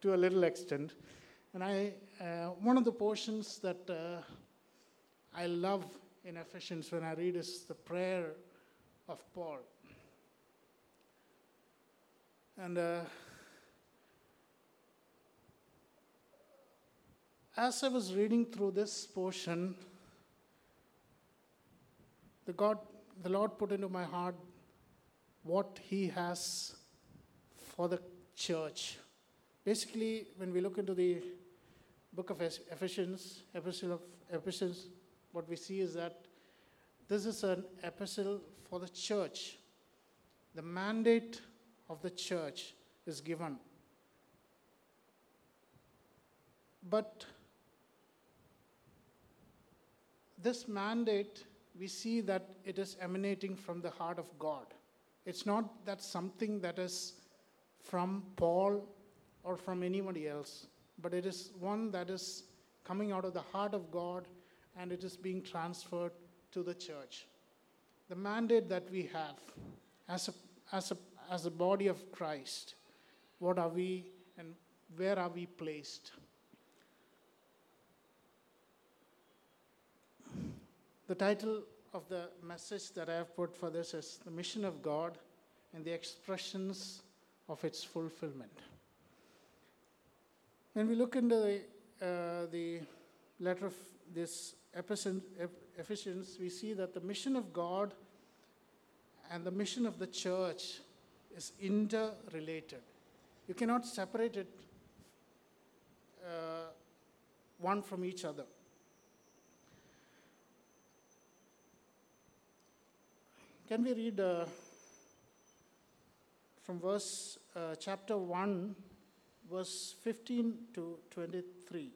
to a little extent. And one of the portions that I love in Ephesians when I read is the prayer of Paul. And as I was reading through this portion, the Lord put into my heart what He has for the church. Basically, when we look into the book of Ephesians, epistle of Ephesians, what we see is that this is an epistle for the church. The mandate of the church is given. But this mandate, we see that it is emanating from the heart of God. It's not that something that is from Paul or from anybody else, but it is one that is coming out of the heart of God, and it is being transferred to the church. The mandate that we have as a body of Christ, what are we and where are we placed? The title of the message that I have put for this is The Mission of God and the Expressions of Its Fulfillment. When we look into the letter of this Ephesians, we see that the mission of God and the mission of the church is interrelated. You cannot separate it one from each other. Can we read from chapter 1, verse 15 to 23?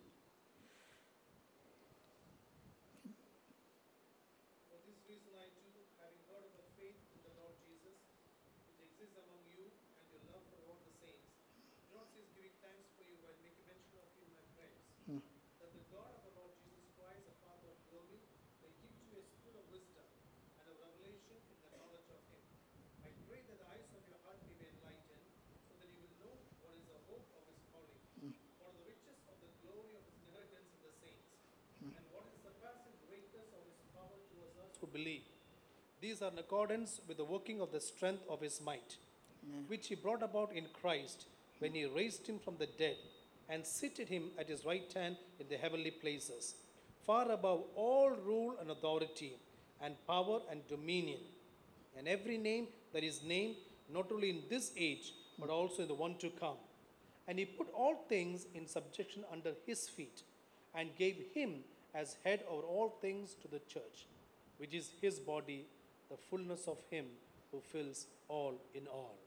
For this reason I too, having heard of the faith in the Lord Jesus, which exists among you, and your love for all the saints, do not cease giving thanks for you while making mention of you in my prayers, that the God of our Lord Jesus Christ, the Father of glory, may give to you a spirit of wisdom and of revelation in the knowledge of him. I pray that the eyes of your heart may be enlightened, so that you will know what is the hope of his calling, what are the riches of the glory of his inheritance in the saints, and what is the surpassing greatness of his power towards us who believe. These are in accordance with the working of the strength of his might, which he brought about in Christ when he raised him from the dead and seated him at his right hand in the heavenly places, far above all rule and authority and power and dominion, and every name that is named, not only in this age, but also in the one to come. And he put all things in subjection under his feet, and gave him as head over all things to the church, which is his body, the fullness of him who fills all in all.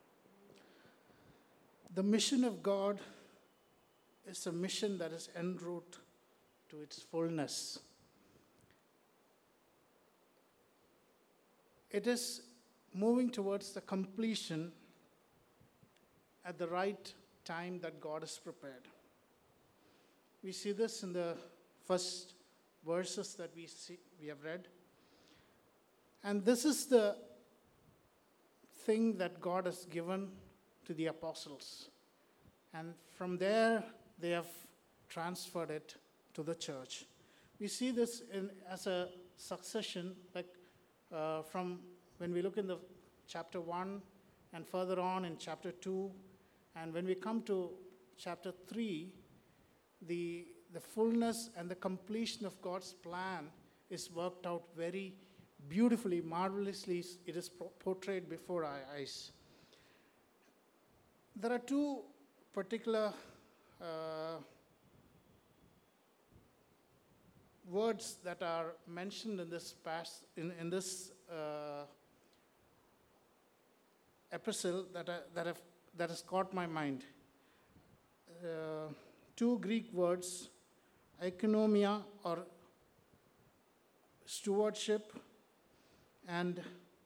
The mission of God is a mission that is en route to its fullness. It is moving towards the completion at the right time that God has prepared. We see this in the first verses that we have read. And this is the thing that God has given to the apostles. And from there, they have transferred it to the church. We see this as a succession, like from when we look in the chapter 1 and further on in chapter 2, and when we come to chapter 3, the fullness and the completion of God's plan is worked out very beautifully, marvelously. It is portrayed before our eyes. There are two particular words that are mentioned in this epistle that has caught my mind. Two Greek words, oikonomia or stewardship, and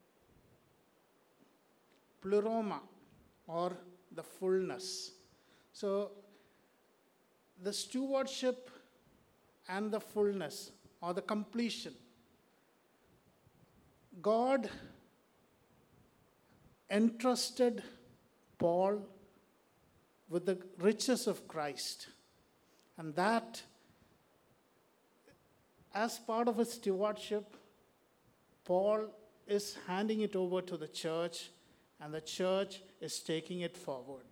pleroma or the fullness. So the stewardship and the fullness or the completion. God entrusted Paul with the riches of Christ. And that, as part of his stewardship, Paul is handing it over to the church, and the church is taking it forward.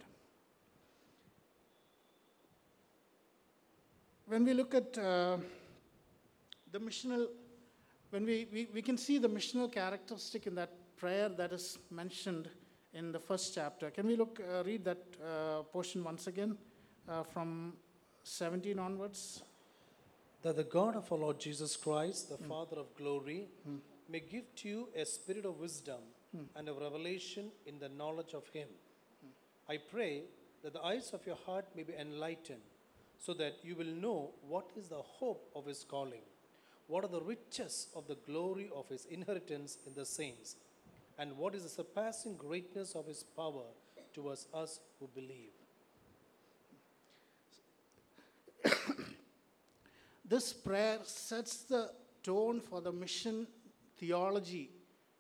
When we look at the missional, when we can see the missional characteristic in that prayer that is mentioned in the first chapter. Can we read that portion once again from 17 onwards? That the God of our Lord Jesus Christ, the Father of glory, may give to you a spirit of wisdom and of revelation in the knowledge of him. I pray that the eyes of your heart may be enlightened, so that you will know what is the hope of his calling, what are the riches of the glory of his inheritance in the saints, and what is the surpassing greatness of his power towards us who believe. This prayer sets the tone for the mission theology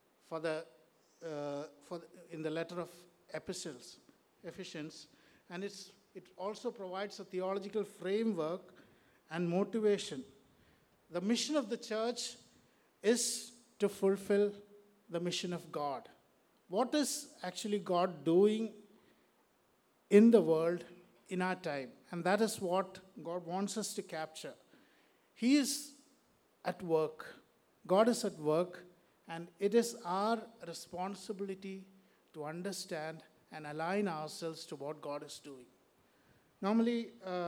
in the letter of Ephesians, and it also provides a theological framework and motivation. The mission of the church is to fulfill the mission of God. What is actually God doing in the world in our time? And that is what God wants us to capture. He is at work. God is at work, and it is our responsibility to understand and align ourselves to what God is doing. Normally,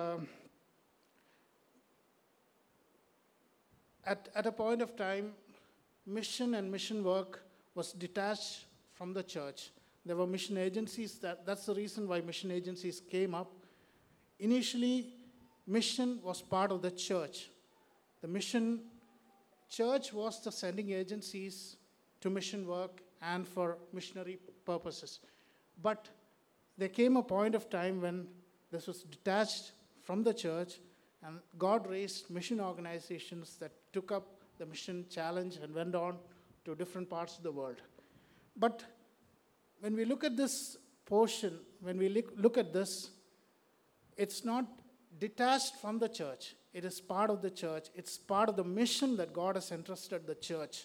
at a point of time, mission and mission work was detached from the church. There were mission agencies. That's the reason why mission agencies came up. Initially, mission was part of the church. The mission church was the sending agencies to mission work and for missionary purposes. But there came a point of time when this was detached from the church, and God raised mission organizations that took up the mission challenge and went on to different parts of the world. But when we look at this portion, when we look at this, it's not detached from the church. It is part of the church. It's part of the mission that God has entrusted the church.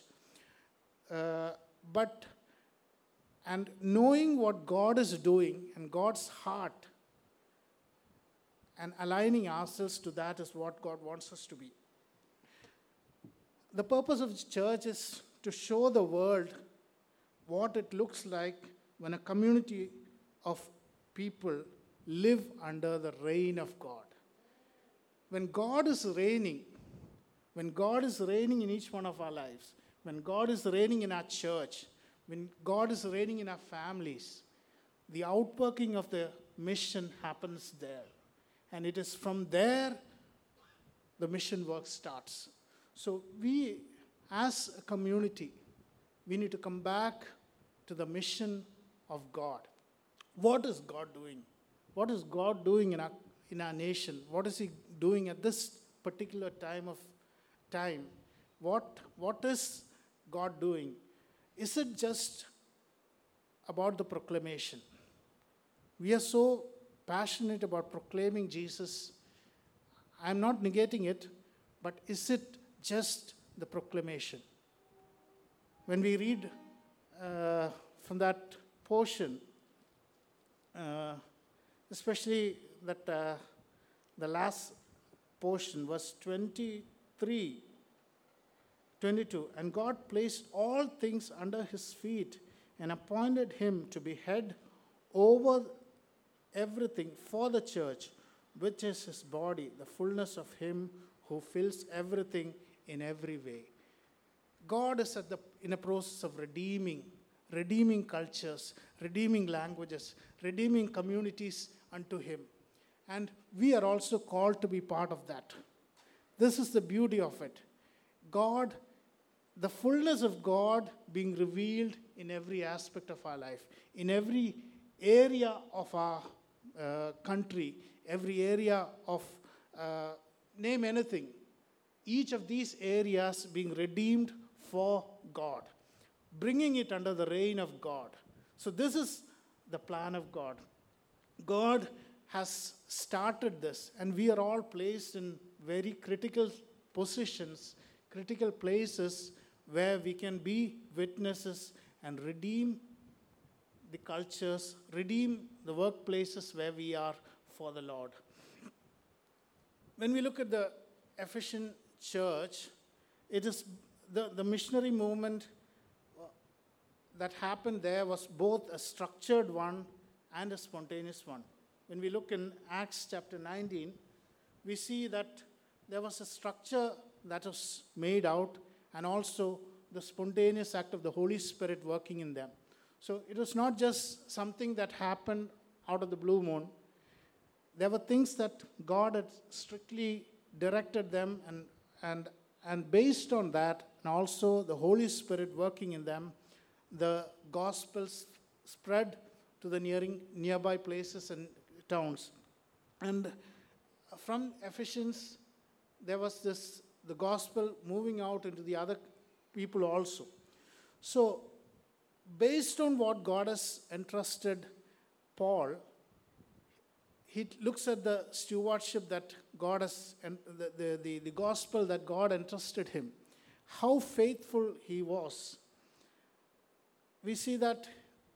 And knowing what God is doing and God's heart and aligning ourselves to that is what God wants us to be. The purpose of the church is to show the world what it looks like when a community of people live under the reign of God. When God is reigning in each one of our lives, when God is reigning in our church, when God is reigning in our families, the outworking of the mission happens there. And it is from there the mission work starts. So we, as a community, we need to come back to the mission of God. What is God doing? What is God doing in our nation? What is he doing at this particular time? What is God doing? Is it just about the proclamation? We are so passionate about proclaiming Jesus. I'm not negating it, but is it just the proclamation? When we read from that portion, especially that the last portion, verse 23, 22, and God placed all things under his feet and appointed him to be head over everything for the church, which is his body, the fullness of him who fills everything in every way. God is in a process of redeeming cultures, redeeming languages, redeeming communities unto him. And we are also called to be part of that. This is the beauty of it. God, the fullness of God being revealed in every aspect of our life, in every area of our country, every area of, name anything, each of these areas being redeemed for God, bringing it under the reign of God. So this is the plan of God. God has started this, and we are all placed in very critical positions, critical places where we can be witnesses and redeem the cultures, redeem the workplaces where we are for the Lord. When we look at the Ephesian church, it is the missionary movement that happened there was both a structured one and a spontaneous one. When we look in Acts chapter 19, we see that there was a structure that was made out, and also the spontaneous act of the Holy Spirit working in them. So it was not just something that happened out of the blue moon. There were things that God had strictly directed them, and based on that, and also the Holy Spirit working in them, the gospel spread to the nearby places and towns. And from Ephesians, there was the gospel moving out into the other people also. So, based on what God has entrusted Paul, he looks at the stewardship that God has, and the gospel that God entrusted him, how faithful he was. We see that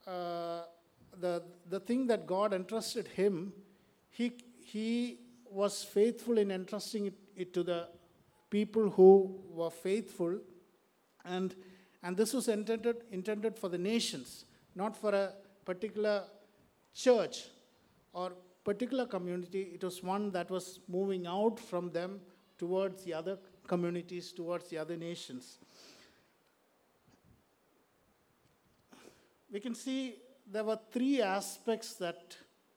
the thing that God entrusted him, he was faithful in entrusting it to the people who were faithful, and this was intended for the nations, not for a particular church or particular community. It was one that was moving out from them towards the other communities, towards the other nations. We can see there were three aspects that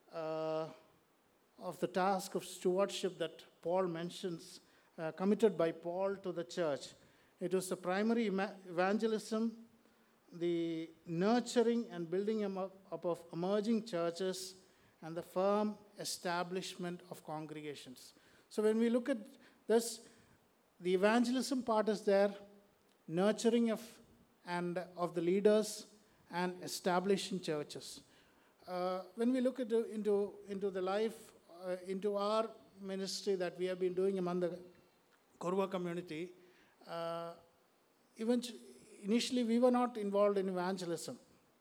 of the task of stewardship that Paul mentions, committed by Paul to the church. It was the primary evangelism, the nurturing and building up of emerging churches, and the firm establishment of congregations. So when we look at this, the evangelism part is there, nurturing of the leaders, and establishing churches. When we look into the life, into our ministry that we have been doing among the Korwa community, initially we were not involved in evangelism,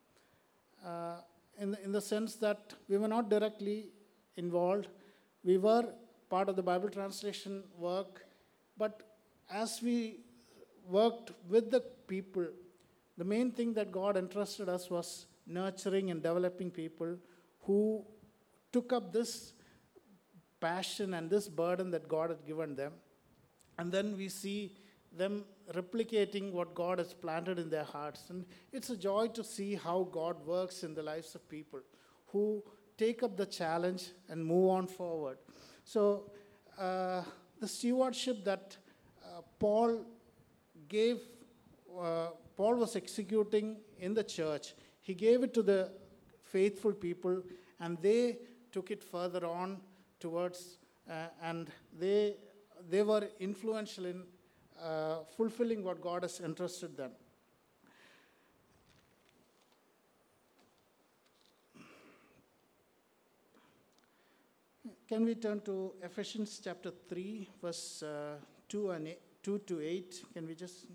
in the sense that we were not directly involved. We were part of the Bible translation work, but as we worked with the people, the main thing that God entrusted us was nurturing and developing people who took up this passion and this burden that God had given them. And then we see them replicating what God has planted in their hearts. And it's a joy to see how God works in the lives of people who take up the challenge and move on forward. So the stewardship that Paul was executing in the church, he gave it to the faithful people, and they took it further on towards, and they were influential in fulfilling what God has entrusted them. Can we turn to Ephesians chapter 3, verse 2 to 8? Can we just...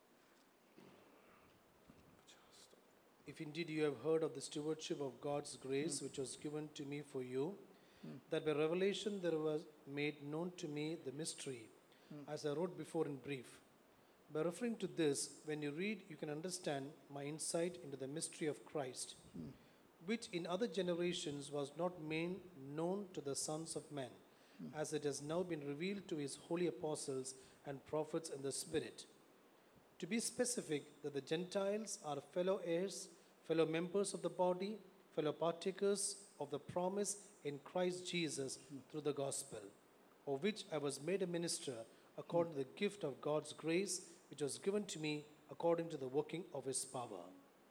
If indeed you have heard of the stewardship of God's grace, which was given to me for you, that by revelation there was made known to me the mystery, as I wrote before in brief. By referring to this, when you read, you can understand my insight into the mystery of Christ, which in other generations was not made known to the sons of men, as it has now been revealed to his holy apostles and prophets in the Spirit. To be specific, that the Gentiles are fellow heirs, fellow members of the body, fellow partakers of the promise in Christ Jesus through the gospel, of which I was made a minister according to the gift of God's grace, which was given to me according to the working of his power.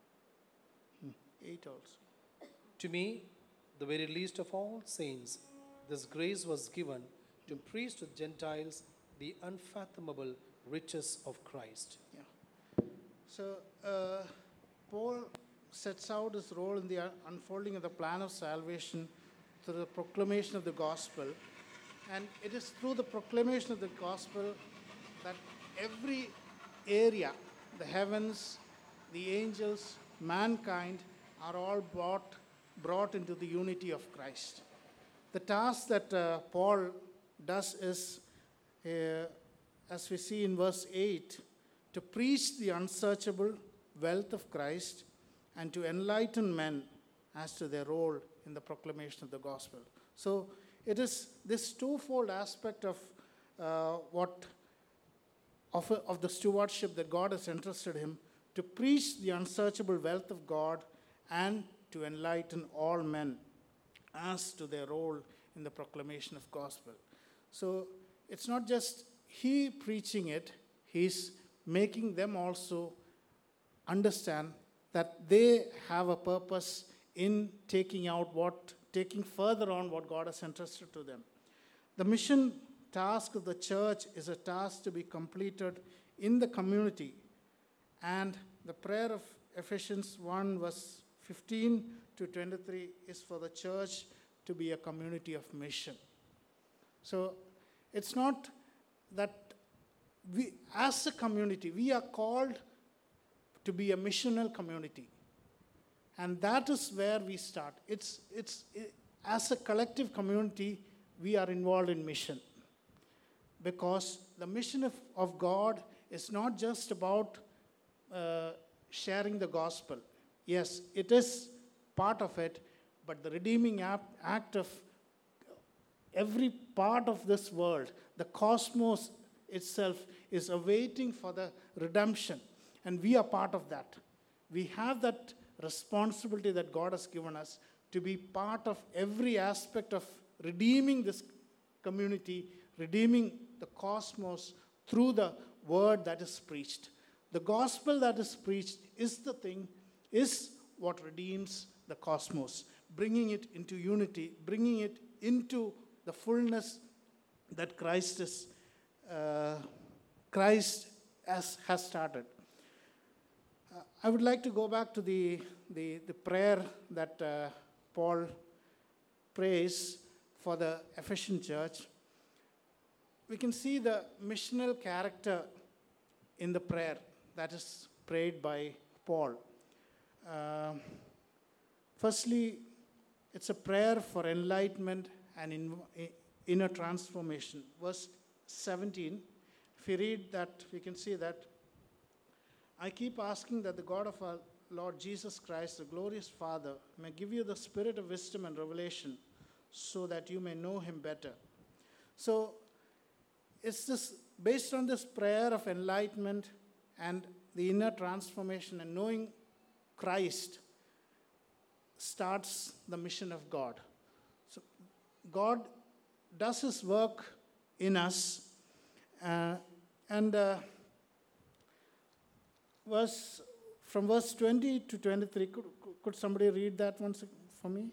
8 also. To me, the very least of all saints, this grace was given to preach to the Gentiles the unfathomable riches of Christ. Yeah. So, Paul sets out his role in the unfolding of the plan of salvation through the proclamation of the gospel. And it is through the proclamation of the gospel that every area, the heavens, the angels, mankind, are all brought into the unity of Christ. The task that Paul does is, as we see in verse 8, to preach the unsearchable wealth of Christ and to enlighten men as to their role in the proclamation of the gospel. So it is this twofold aspect of of the stewardship that God has entrusted him, to preach the unsearchable wealth of God and to enlighten all men as to their role in the proclamation of gospel. So it's not just he preaching it, he's making them also understand that they have a purpose in taking further on what God has entrusted to them. The mission task of the church is a task to be completed in the community. And the prayer of Ephesians 1 verse 15 to 23 is for the church to be a community of mission. So it's not that we, as a community, we are called to be a missional community. And that is where we start. As a collective community, we are involved in mission. Because the mission of God is not just about sharing the gospel. Yes, it is part of it, but the redeeming act of every part of this world, the cosmos itself, is awaiting for the redemption. And we are part of that. We have that responsibility that God has given us to be part of every aspect of redeeming this community, redeeming the cosmos through the word that is preached. The gospel that is preached is what redeems the cosmos, bringing it into unity, bringing it into the fullness that Christ has started. I would like to go back to the prayer that Paul prays for the Ephesian church. We can see the missional character in the prayer that is prayed by Paul. Firstly, it's a prayer for enlightenment and inner transformation. Verse 17, if we read that, we can see that, I keep asking that the God of our Lord Jesus Christ, the glorious Father, may give you the spirit of wisdom and revelation so that you may know him better. So it's this, based on this prayer of enlightenment and the inner transformation and knowing Christ, starts the mission of God. So God does his work in us, from verse 20 to 23, could somebody read that once for me?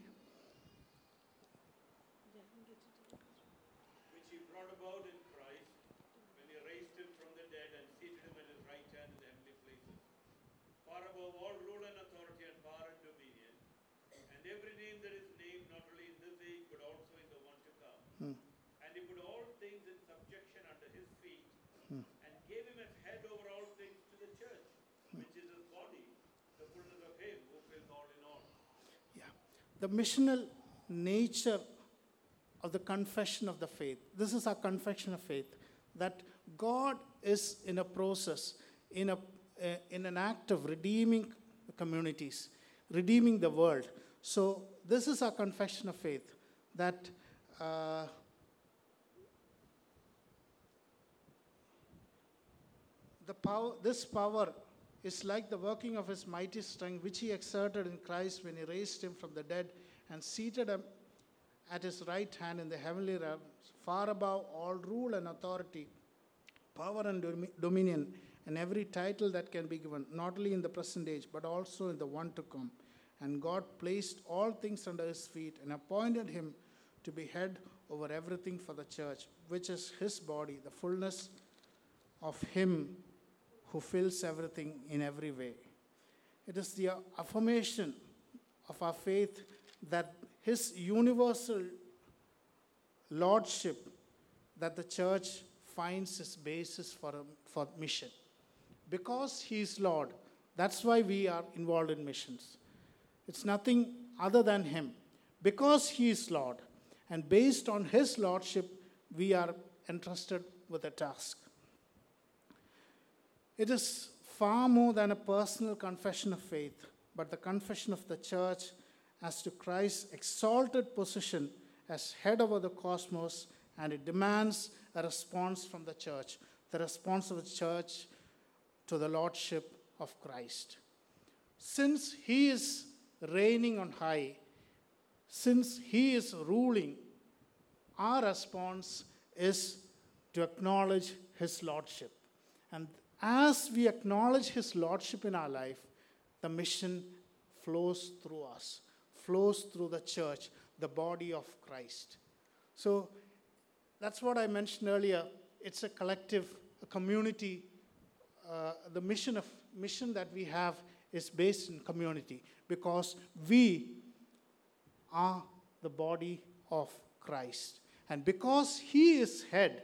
Which he brought about in Christ, when he raised him from the dead and seated him at his right hand in the heavenly places, far above all rule and authority and power and dominion, and every name that is named, not only in this age, but also in the one to come. And he put all things in subjection under his feet, and gave him as head over all things to the church, which is his body, the fullness of him who fills all in all. Yeah. The missional nature of the confession of the faith. This is our confession of faith, that God is in a process, in an act of redeeming the communities, redeeming the world. So this is our confession of faith, that this power is like the working of his mighty strength, which he exerted in Christ when he raised him from the dead and seated him at his right hand in the heavenly realms, far above all rule and authority, power and dominion, and every title that can be given, not only in the present age, but also in the one to come. And God placed all things under his feet and appointed him to be head over everything for the church, which is his body, the fullness of him who fills everything in every way. It is the affirmation of our faith that his universal lordship that the church finds its basis for mission. Because he is Lord, that's why we are involved in missions. It's nothing other than him. Because he is Lord, and based on his lordship, we are entrusted with a task. It is far more than a personal confession of faith, but the confession of the church as to Christ's exalted position as head over the cosmos, and it demands a response from the church, the response of the church to the lordship of Christ. Since he is reigning on high, since he is ruling, our response is to acknowledge his lordship. And as we acknowledge his lordship in our life, the mission flows through us, flows through the church, the body of Christ. So that's what I mentioned earlier. It's a collective, a community. The mission that we have is based in community because we are the body of Christ. And because he is head,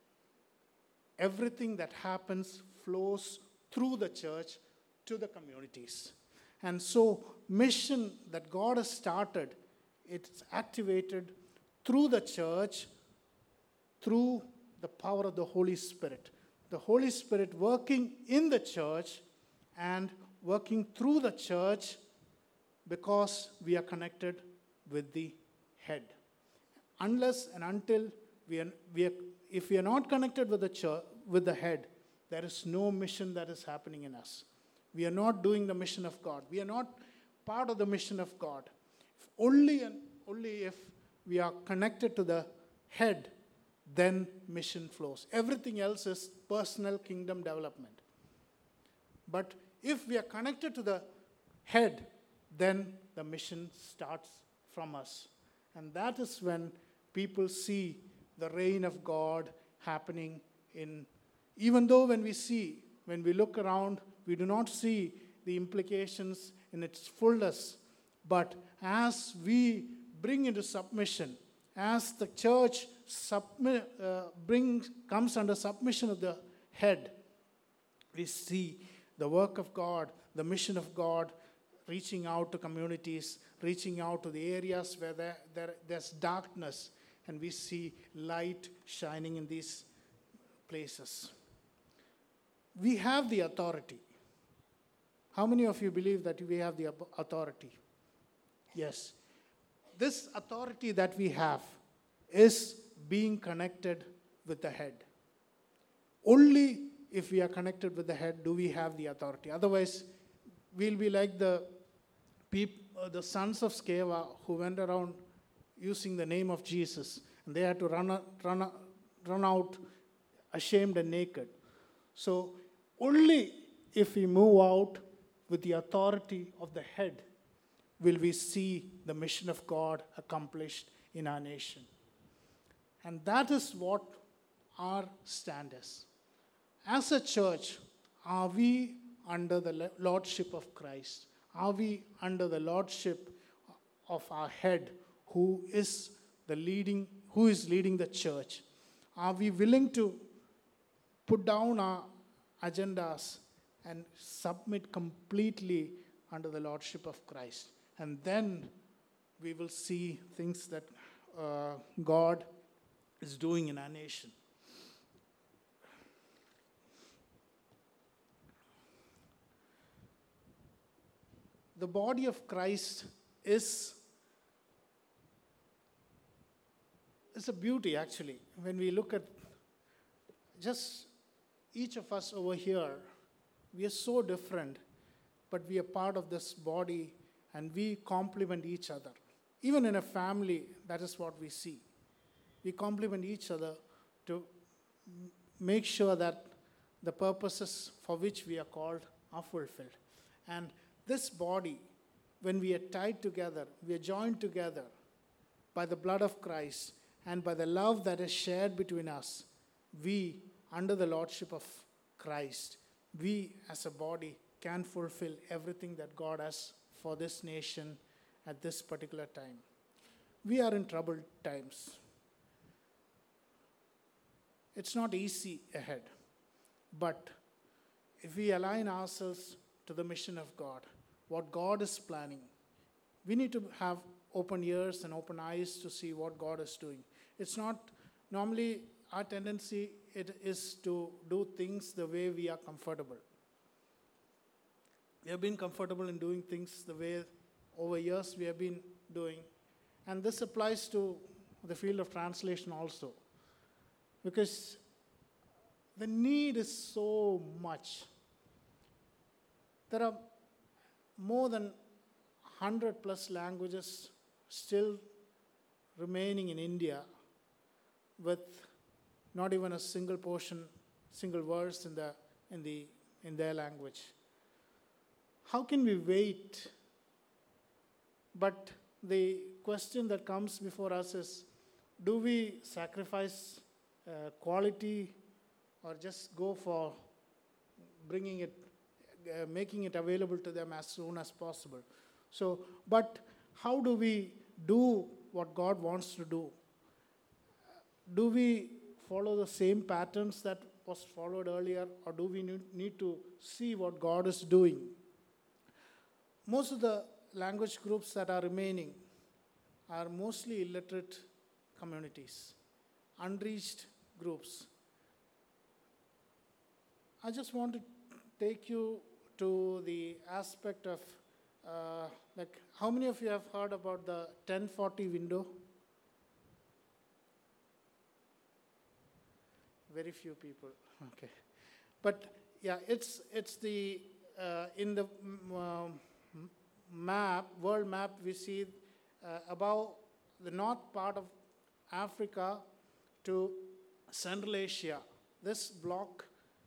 everything that happens flows through the church to the communities. And so mission that God has started, it's activated through the church, through the power of the Holy Spirit. The Holy Spirit working in the church and working through the church because we are connected with the head. Unless and until if we are not connected with the church, with the head, there is no mission that is happening in us. We are not doing the mission of God. We are not part of the mission of God. Only if we are connected to the head, then mission flows. Everything else is personal kingdom development. But if we are connected to the head, then the mission starts from us. And that is when people see the reign of God happening in, even though when we look around, we do not see the implications in its fullness. But as we bring into submission, as the church comes under submission of the head, we see the work of God, the mission of God, reaching out to communities, reaching out to the areas where there's darkness, and we see light shining in these places. We have the authority. How many of you believe that we have the authority? Yes. This authority that we have is being connected with the head. Only if we are connected with the head do we have the authority. Otherwise, we'll be like the sons of Sceva who went around using the name of Jesus, and they had to run out ashamed and naked. So only if we move out with the authority of the head will we see the mission of God accomplished in our nation. And that is what our stand is. As a church, are we under the lordship of Christ? Are we under the lordship of our head who is leading the church? Are we willing to put down our agendas and submit completely under the lordship of Christ? And then we will see things that God is doing in our nation. The body of Christ is a beauty, actually. When we look at just each of us over here, we are so different, but we are part of this body and we complement each other. Even in a family, that is what we see. We complement each other to make sure that the purposes for which we are called are fulfilled. And this body, when we are tied together, we are joined together by the blood of Christ and by the love that is shared between us, we, under the lordship of Christ, we as a body can fulfill everything that God has for this nation at this particular time. we are in troubled times. It's not easy ahead. But if we align ourselves to the mission of God, what God is planning, we need to have open ears and open eyes to see what God is doing. It's not, normally our tendency it is to do things the way we are comfortable. We have been comfortable in doing things the way over years we have been doing. And this applies to the field of translation also. Because the need is so much. There are more than 100 plus languages still remaining in India with not even a single portion, single verse in their language. How can we wait? But the question that comes before us is, do we sacrifice quality or just go for bringing it, making it available to them as soon as possible? So, but how do we do what God wants to do? Do we follow the same patterns that was followed earlier, or do we need to see what God is doing? Most of the language groups that are remaining are mostly illiterate communities, unreached groups. I just want to take you to the aspect of, like, how many of you have heard about the 1040 window? Very few people. Okay, but yeah, it's the in the map, world map, we see above the north part of Africa to Central Asia. This block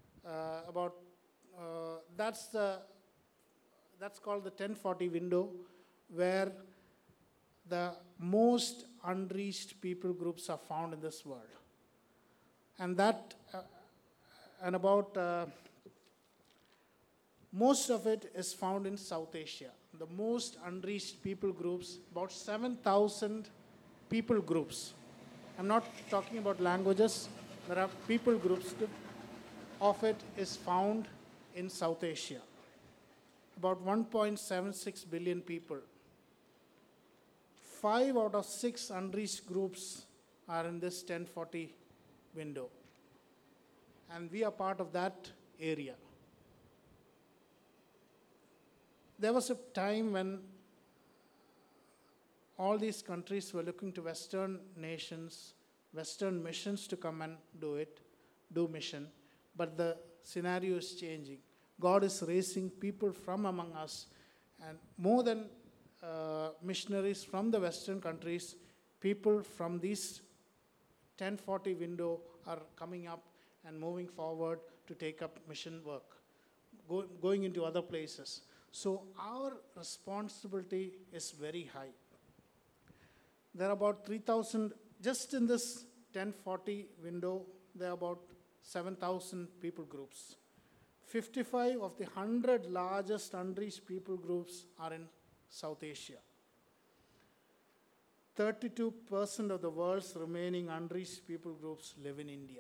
that's called the 1040 window, where the most unreached people groups are found in this world. And that, and about most of it is found in South Asia. The most unreached people groups, about 7,000 people groups. I'm not talking about languages. There are people groups. Of it is found in South Asia. About 1.76 billion people. 5 out of 6 unreached groups are in this 1040 window. And we are part of that area. There was a time when all these countries were looking to Western nations, Western missions to come and do mission. But the scenario is changing. God is raising people from among us. And more than missionaries from the Western countries, people from these 1040 window are coming up and moving forward to take up mission work, going into other places. So our responsibility is very high. There are about 3,000, just in this 1040 window, there are about 7,000 people groups. 55 of the 100 largest unreached people groups are in South Asia. 32% of the world's remaining unreached people groups live in India.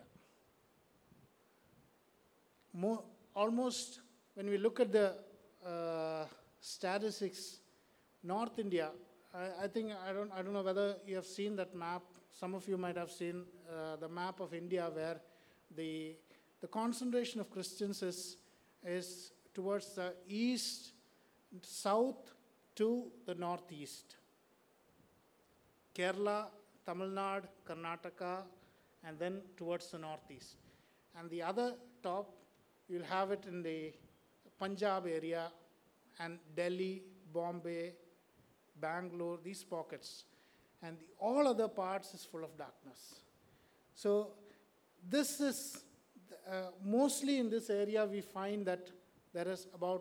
Almost, when we look at the statistics, North India, I don't know whether you have seen that map. Some of you might have seen the map of India, where the concentration of Christians is towards the east, south to the northeast. Kerala, Tamil Nadu, Karnataka, and then towards the northeast. And the other top, you'll have it in the Punjab area, and Delhi, Bombay, Bangalore, these pockets. And all other parts is full of darkness. So this is, mostly in this area we find that there is about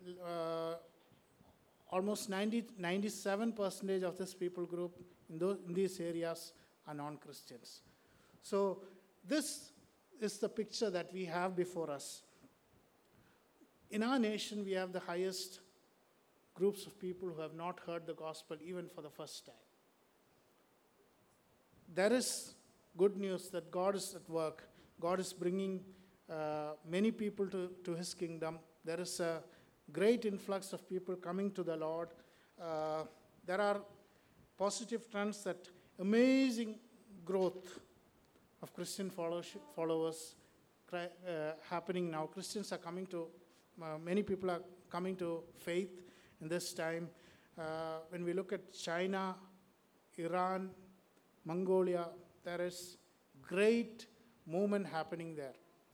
almost 97% of this people group in these areas are non-Christians. So this is the picture that we have before us. In our nation, we have the highest groups of people who have not heard the gospel even for the first time. there is good news that God is at work. God is bringing many people to His kingdom. There is a great influx of people coming to the Lord. There are positive trends, that amazing growth of Christian followers happening now. Christians are coming to, many people are coming to faith in this time. When we look at China, Iran, Mongolia, there is great movement happening there.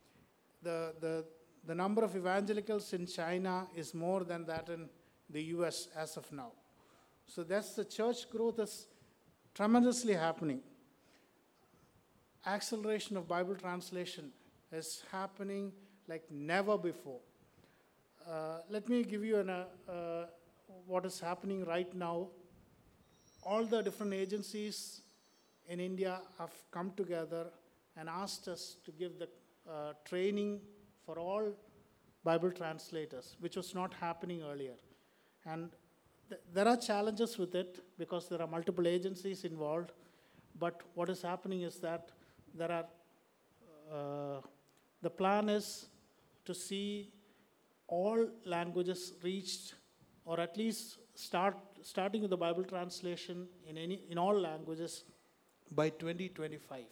The number of evangelicals in China is more than that in the US as of now. So that's the church growth is tremendously happening. Acceleration of Bible translation is happening like never before. Let me give you what is happening right now. All the different agencies in India have come together and asked us to give the training for all Bible translators, which was not happening earlier. And there are challenges with it because there are multiple agencies involved. But what is happening is that there are, the plan is to see all languages reached, or at least starting with the Bible translation in all languages by 2025.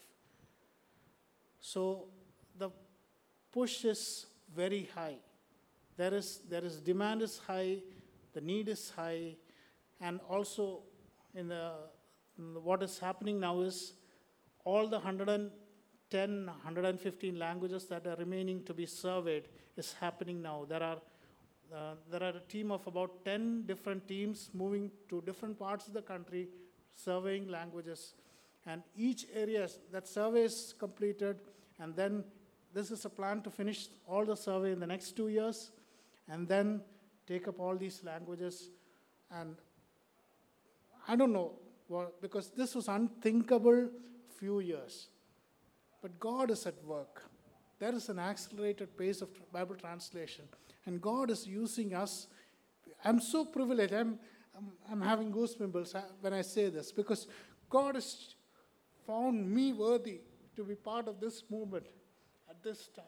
So the push is very high. There is demand is high, the need is high, and also what is happening now is all the 110, 115 languages that are remaining to be surveyed is happening now. There are a team of about 10 different teams moving to different parts of the country, surveying languages. And each area, that survey is completed, and then this is a plan to finish all the survey in the next 2 years, and then take up all these languages. And I don't know, because this was unthinkable few years. But God is at work. There is an accelerated pace of Bible translation, and God is using us. I'm so privileged. I'm having goosebumps when I say this, because God has found me worthy to be part of this movement at this time.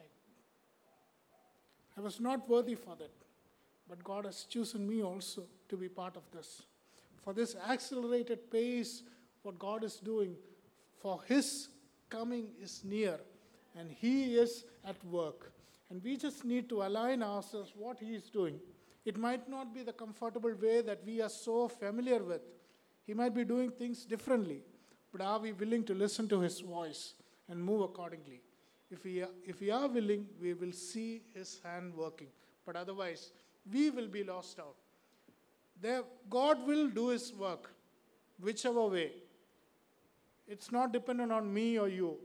I was not worthy for that, but God has chosen me also to be part of this. For this accelerated pace, what God is doing, for His coming is near, and He is at work. And we just need to align ourselves what He is doing. It might not be the comfortable way that we are so familiar with. He might be doing things differently, but are we willing to listen to His voice and move accordingly? If we are willing, we will see His hand working. But otherwise, we will be lost out. God will do His work, whichever way. It's not dependent on me or you.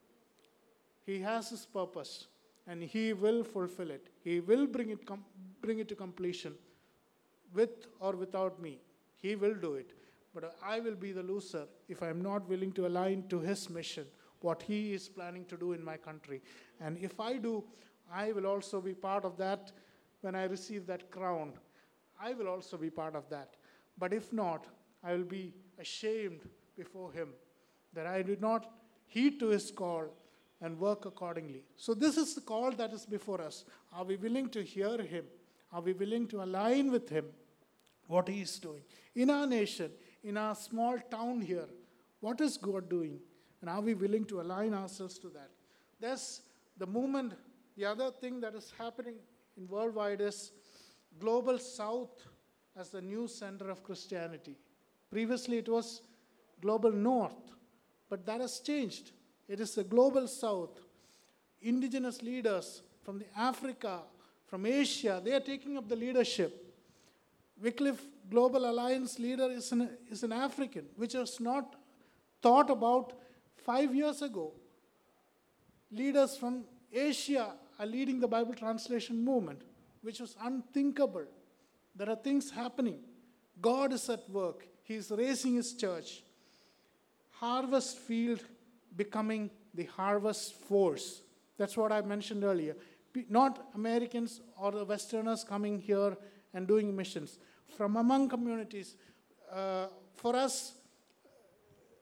He has His purpose, and He will fulfill it. He will bring it to completion, with or without me. He will do it. But I will be the loser if I am not willing to align to His mission, what He is planning to do in my country. And if I do, I will also be part of that when I receive that crown. I will also be part of that. But if not, I will be ashamed before Him that I did not heed to His call and work accordingly. So this is the call that is before us. Are we willing to hear Him? Are we willing to align with Him, what He is doing? In our nation, in our small town here, what is God doing? And are we willing to align ourselves to that? There's the movement. The other thing that is happening in worldwide is Global South as the new center of Christianity. Previously it was Global North, but that has changed. It is the Global South. Indigenous leaders from Africa, from Asia, they are taking up the leadership. Wycliffe Global Alliance leader is an African, which was not thought about 5 years ago. Leaders from Asia are leading the Bible translation movement, which was unthinkable. There are things happening. God is at work. He is raising His church. Harvest field becoming the harvest force. That's what I mentioned earlier. Not Americans or the Westerners coming here and doing missions. From among communities, for us,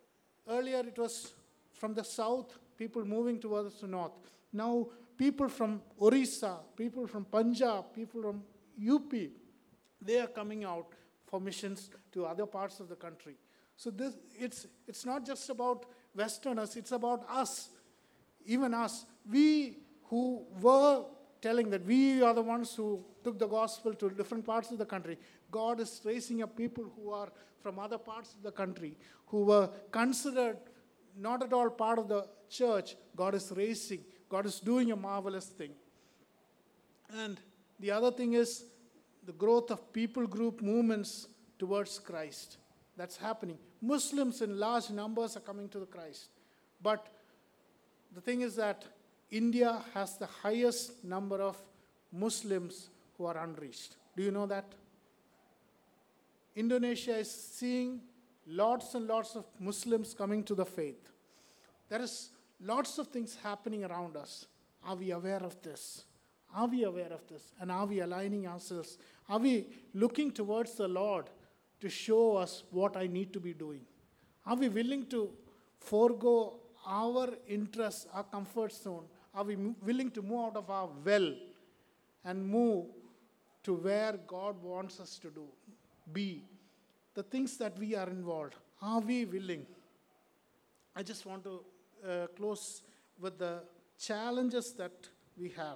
Earlier it was from the south, people moving towards the north. Now people from Orissa, people from Punjab, people from UP, they are coming out for missions to other parts of the country. So it's not just about Westerners, it's about us, even us. We who were telling that we are the ones who took the gospel to different parts of the country, God is raising up people who are from other parts of the country, who were considered not at all part of the church. God is raising, God is doing a marvelous thing. And the other thing is the growth of people group movements towards Christ. That's happening. Muslims in large numbers are coming to the Christ. But the thing is that India has the highest number of Muslims who are unreached. Do you know that? Indonesia is seeing lots and lots of Muslims coming to the faith. There is lots of things happening around us. Are we aware of this? Are we aware of this? And are we aligning ourselves? Are we looking towards the Lord to show us what I need to be doing? Are we willing to forego our interests, our comfort zone? Are we willing to move out of our well and move to where God wants us to be? The things that we are involved, are we willing? I just want to close with the challenges that we have.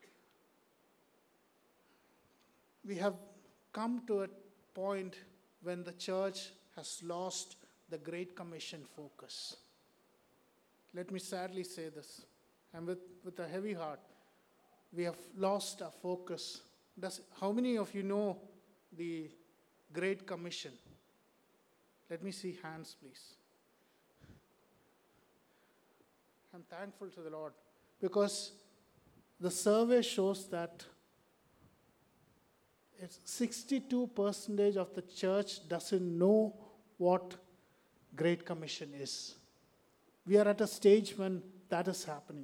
We have come to a point when the church has lost the Great Commission focus. Let me sadly say this, and with a heavy heart, we have lost our focus. How many of you know the Great Commission? Let me see hands, please. I'm thankful to the Lord because the survey shows that 62% of the church doesn't know what Great Commission is. We are at a stage when that is happening.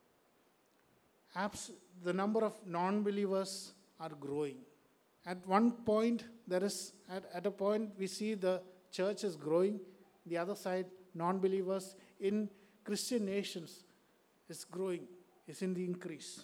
The number of non-believers are growing. At one point, at a point we see the church is growing. The other side, non-believers in Christian nations is growing, is in the increase.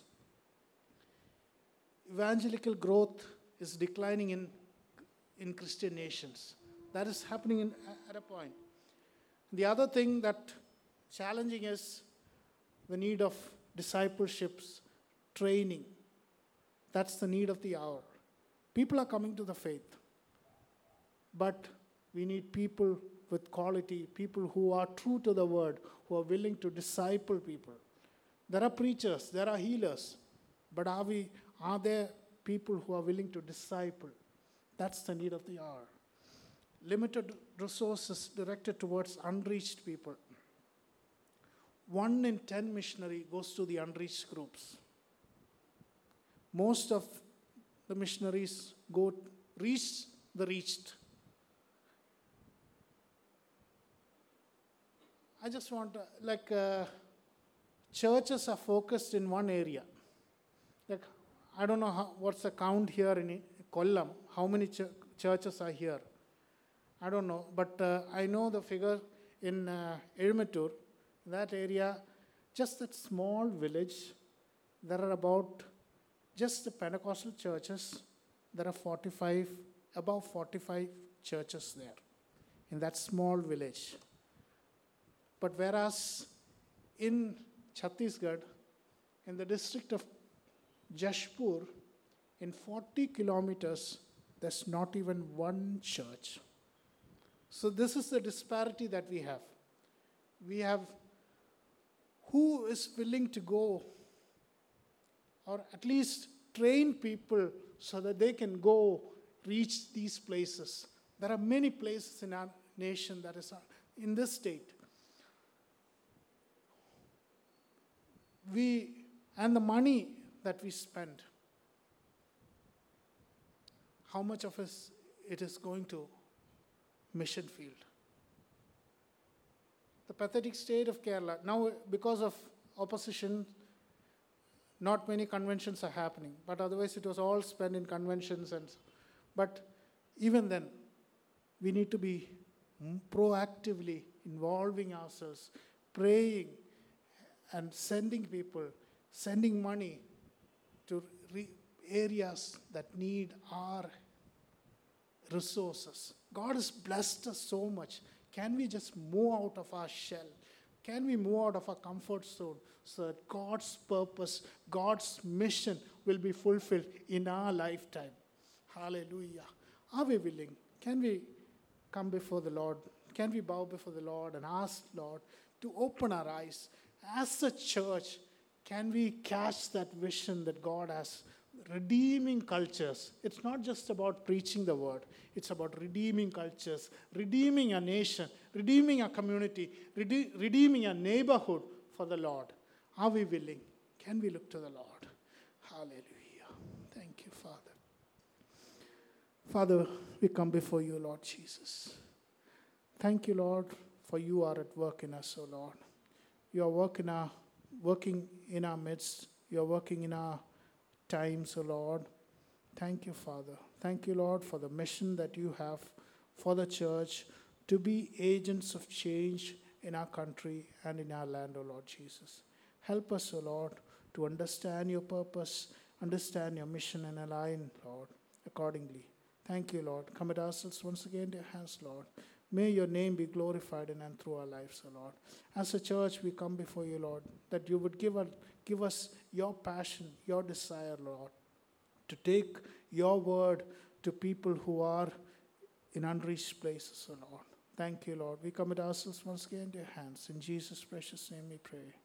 Evangelical growth is declining in Christian nations. That is happening at a point. The other thing that challenging is the need of discipleships, training. That's the need of the hour. People are coming to the faith, but we need people with quality, people who are true to the word, who are willing to disciple people. There are preachers, there are healers, but are there people who are willing to disciple? That's the need of the hour. Limited resources directed towards unreached people. 1 in 10 missionary goes to the unreached groups. Most of the missionaries reach the reached. I just want churches are focused in one area. I don't know what's the count here in Kollam, how many churches are here. I don't know, but I know the figure in Ezhumattur, that area, just that small village, there are about, just the Pentecostal churches, there are about 45 churches there, in that small village. But whereas in Chhattisgarh, in the district of Jashpur, in 40 kilometers, there's not even one church. So this is the disparity that we have. We have who is willing to go, or at least train people so that they can go reach these places. There are many places in our nation that is in this state. And the money that we spend, how much of it is going to mission field? The pathetic state of Kerala. Now, because of opposition, not many conventions are happening. But otherwise, it was all spent in conventions. But even then, we need to be proactively involving ourselves, praying, and sending people, sending money to areas that need our resources. God has blessed us so much. Can we just move out of our shell? Can we move out of our comfort zone so that God's purpose, God's mission will be fulfilled in our lifetime? Hallelujah. Are we willing? Can we come before the Lord? Can we bow before the Lord and ask Lord to open our eyes? As a church, can we catch that vision that God has? Redeeming cultures. It's not just about preaching the word. It's about redeeming cultures, redeeming a nation, redeeming a community, redeeming a neighborhood for the Lord. Are we willing? Can we look to the Lord? Hallelujah. Thank you, Father. Father, we come before you, Lord Jesus. Thank you, Lord, for you are at work in us, O Lord. You are working in our midst. You are working in our times, O Lord. Thank you, Father. Thank you, Lord, for the mission that you have for the church to be agents of change in our country and in our land, O Lord Jesus. Help us, O Lord, to understand your purpose, understand your mission, and align, Lord, accordingly. Thank you, Lord. Commit ourselves once again to your hands, Lord. May your name be glorified in and through our lives, O Lord. As a church, we come before you, Lord, that you would give us your passion, your desire, Lord, to take your word to people who are in unreached places, O Lord. Thank you, Lord. We commit ourselves once again to your hands. In Jesus' precious name we pray.